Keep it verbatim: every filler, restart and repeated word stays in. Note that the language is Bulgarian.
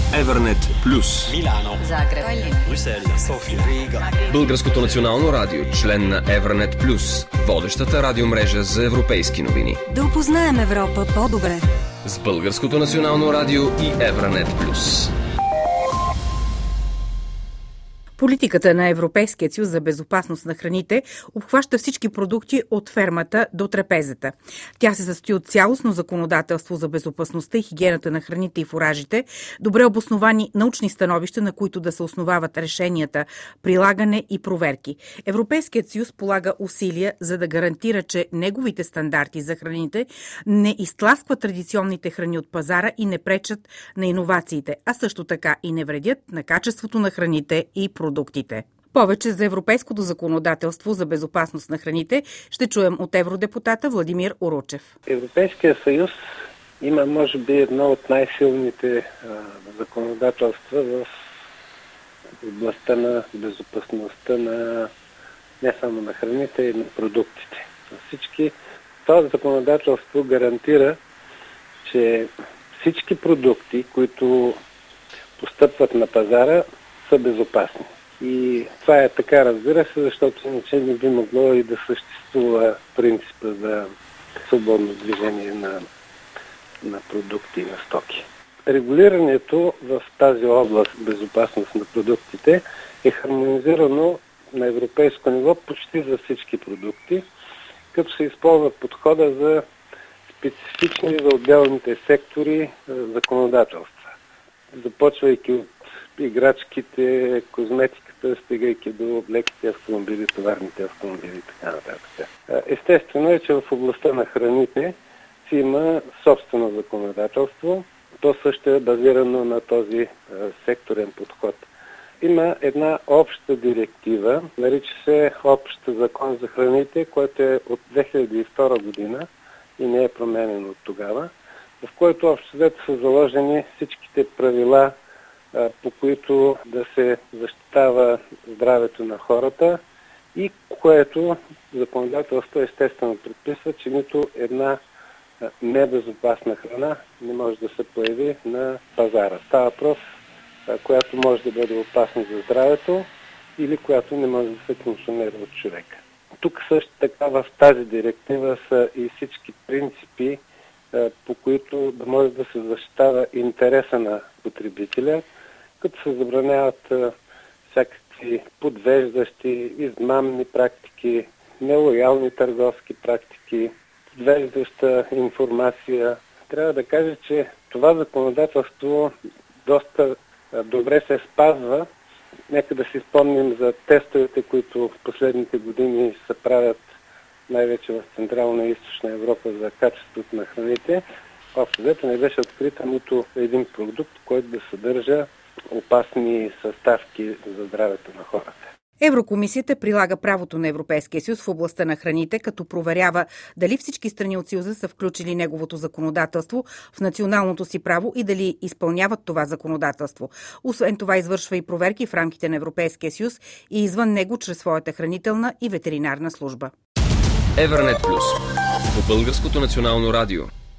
Евернет Плюс. Милано, Загреб, Брюксел, София, Рига. Българското национално радио, член на Евернет Плюс, водещата радиомрежа за европейски новини. да опознаем Европа по-добре. С Българското национално радио и Евернет Плюс. Политиката на Европейския съюз за безопасност на храните обхваща всички продукти от фермата до трапезата. Тя се състои от цялостно законодателство за безопасността и хигиената на храните и фуражите, добре обосновани научни становища, на които да се основават решенията, прилагане и проверки. Европейският съюз полага усилия, за да гарантира, че неговите стандарти за храните не изтласкват традиционните храни от пазара и не пречат на иновациите, а също така и не вредят на качеството на храните и продуктите. продуктите. Повече за европейското законодателство за безопасност на храните ще чуем от евродепутата Владимир Уручев. Европейския съюз има, може би, едно от най-силните а, законодателства в областта на безопасността на не само на храните, и на продуктите. Всички това законодателство гарантира, че всички продукти, които постъпват на пазара, са безопасни. И това е така, разбира се, защото иначе не би могло и да съществува принципа за свободно движение на, на продукти и на стоки. Регулирането в тази област безопасност на продуктите е хармонизирано на европейско ниво почти за всички продукти, като се използва подхода за специфични за отделните сектори законодателства. Започвайки от играчките, козметиката, стигайки до леките автомобили, товарните автомобили и така нататък. Естествено е, че в областта на храните си има собствено законодателство. То също е базирано на този секторен подход. Има една обща директива, нарича се Общ закон за храните, който е от две хиляди и втора година и не е променен от тогава, в който общо взето са заложени всичките правила, по които да се защитава здравето на хората и което законодателство естествено предписва, че нито една небезопасна храна не може да се появи на пазара. Става въпрос, която може да бъде опасна за здравето или която не може да се консумира от човека. Тук също така в тази директива са и всички принципи, по които да може да се защитава интереса на потребителя, като се забраняват а, всякакви подвеждащи, измамни практики, нелоялни търговски практики, подвеждаща информация. Трябва да кажа, че това законодателство доста а, добре се спазва. Нека да си спомним за тестовете, които в последните години се правят най-вече в Централна и Източна Европа за качеството на храните. Общо взето не беше открита нито един продукт, който да съдържа опасни съставки за здравето на хората. Еврокомисията прилага правото на Европейския съюз в областта на храните, като проверява дали всички страни от Съюза са включили неговото законодателство в националното си право и дали изпълняват това законодателство. Освен това извършва и проверки в рамките на Европейския съюз и извън него чрез своята хранителна и ветеринарна служба. Евернет Плюс по Българското национално радио.